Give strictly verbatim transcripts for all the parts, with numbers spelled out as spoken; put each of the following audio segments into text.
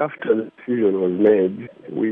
after the decision was made,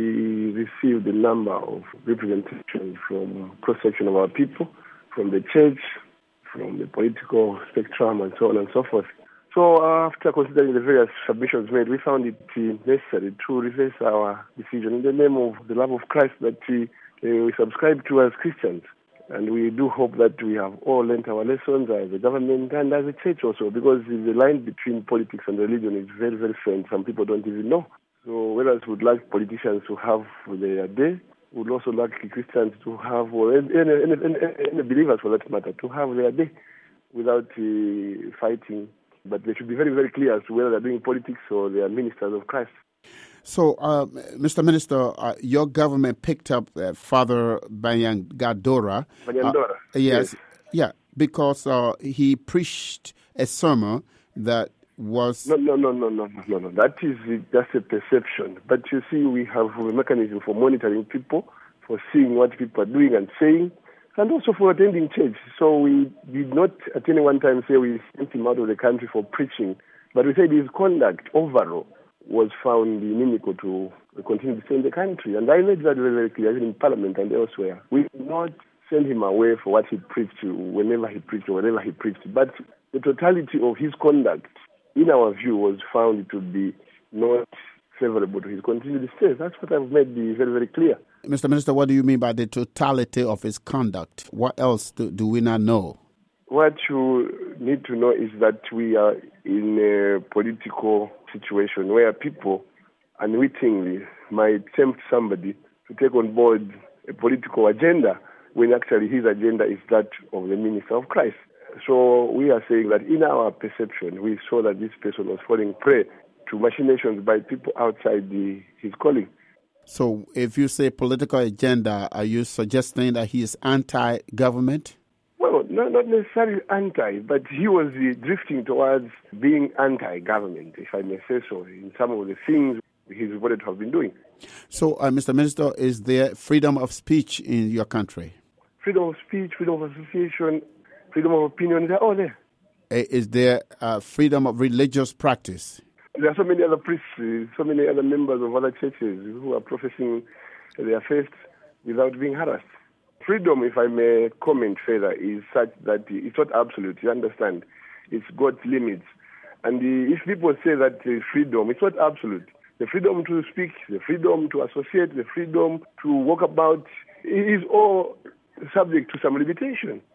we received a number of representations from cross-section of our people, from the church, from the political spectrum, and so on and so forth. So after considering the various submissions made, we found it necessary to reverse our decision in the name of the love of Christ that we, uh, we subscribe to as Christians. And we do hope that we have all learnt our lessons as a government and as a church also, because the line between politics and religion is very, very faint. Some people don't even know. So whereas we would like politicians to have their day, we would also like Christians to have, or any, any, any, any believers for that matter, to have their day without uh, fighting. But they should be very, very clear as to whether they're doing politics or they are ministers of Christ. So, uh, Mister Minister, uh, your government picked up uh, Father Banyangadora. Banyandora. Uh, yes, yes, yeah, because uh, he preached a sermon that was... No, no, no, no, no, no, no. That is just a perception. But you see, we have a mechanism for monitoring people, for seeing what people are doing and saying, and also for attending church. So we did not at any one time say we sent him out of the country for preaching, but we said his conduct overall was found inimical to continue to stay in the country. And I made that very, very clear, even in Parliament and elsewhere. We did not send him away for what he preached, whenever he preached or whenever he preached. But the totality of his conduct, in our view, was found to be not favorable to his continued stay. That's what I've made very, very clear. Mister Minister, what do you mean by the totality of his conduct? What else do, do we not know? What you need to know is that we are in a political situation where people unwittingly might tempt somebody to take on board a political agenda when actually his agenda is that of the minister of Christ. So we are saying that in our perception, we saw that this person was falling prey to machinations by people outside the, his calling. So if you say political agenda, are you suggesting that he is anti-government? Well, no, not necessarily anti, but he was uh, drifting towards being anti-government, if I may say so, in some of the things he's reported to have been doing. So, uh, Mister Minister, is there freedom of speech in your country? Freedom of speech, freedom of association, freedom of opinion, they're all there. Is there uh, freedom of religious practice? There are so many other priests, uh, so many other members of other churches who are professing their faith without being harassed. Freedom, if I may comment further, is such that it's not absolute, you understand? It's got limits. And the, if people say that uh, freedom, it's not absolute. The freedom to speak, the freedom to associate, the freedom to walk about is all subject to some limitation.